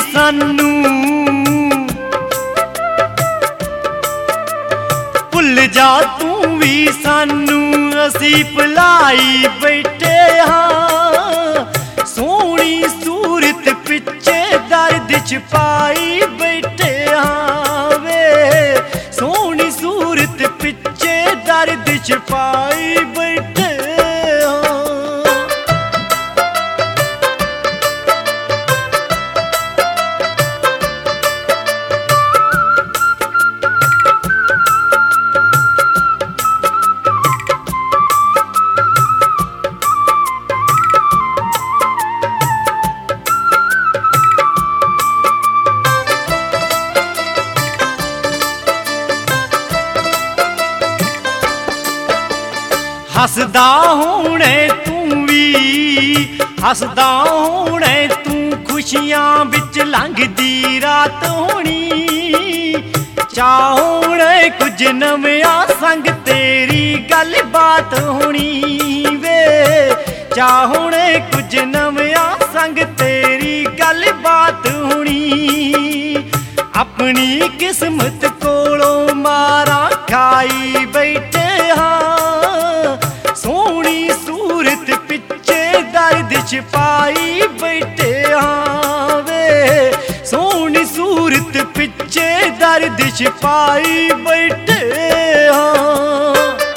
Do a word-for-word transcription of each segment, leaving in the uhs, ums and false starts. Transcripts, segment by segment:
सानू भुल जा तू भी सानू असी भुलाई बैठे हाँ सोहनी सूरत पिछे दर्द छुपाई बैठे हाँ वे सोहनी सूरत पिछे दर्द छुपाई बैठे हसदा होने तू भी हसदा होने तू खुशियां बिच लंघदी रात होनी चाहोने कुछ नविया संग तेरी गल बात होनी वे चाहोने कुछ नविया संग तेरी गल बात होनी अपनी किस्मत कोलों मारा खाई बैठे हाँ सोहनी सूरत पिछे दर्द छुपाई बैठे हाँ वे सोहनी सूरत पिछे दर्द छुपाई बैठे हाँ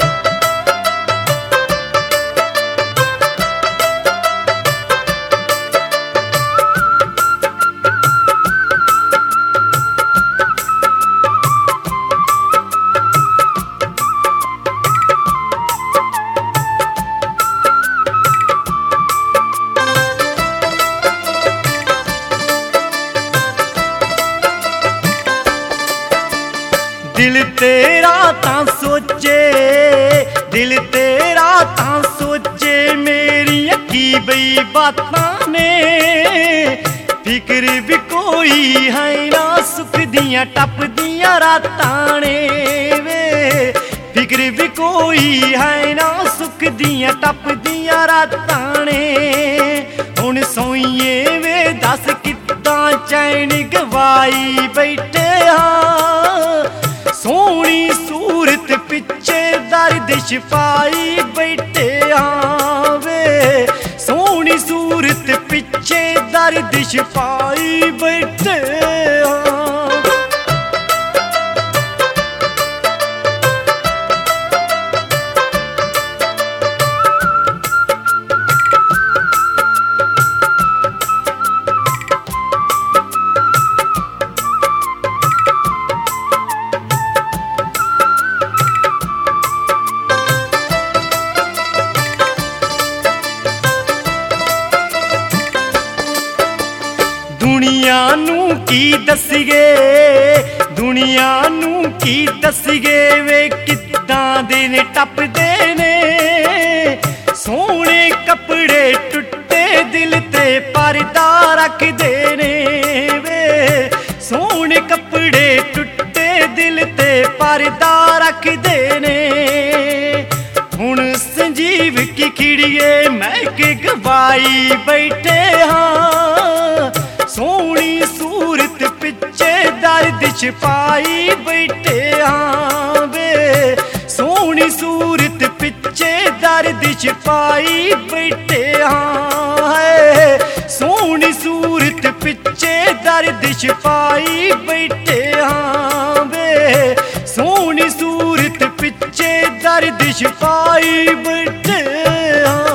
दिल तेरा तां सोचे दिल तेरा तां सोचे मेरी अक्की बई बातां ने फिक्र भी कोई है ना सुख दियां टप दियां रातां ने वे फिक्र भी कोई है ना सुख दियां टप दियां रातां ने हुण सोईए वे दस कित्तां चैन गवाई बैठे हाँ सोहनी सूरत पिछे दर्द छुपाई बैठे हाँ वे सोहनी सूरत पिछे दर्द छुपाई बैठे हाँ दुनिया नू की दसीए दुनिया नू की दसीए वे किद्दां दिन टपदे ने सोहने कपड़े टुटे दिल ते पर्दा रखदे ने वे सोहने कपड़े टुटे दिल ते पर्दा रखदे ने हुण संजीव की खिड़िए महक गवाई बैठे हाँ सोहनी सूरत पिछे दर्द छुपाई बैठे हाँ वे सोहनी सूरत पिछे दर्द छुपाई बैठे हाँ है सोहनी सूरत पिछे दर्द छुपाई बैठे हाँ वे सोहनी सूरत पिछे दर्द छुपाई बैठे हाँ।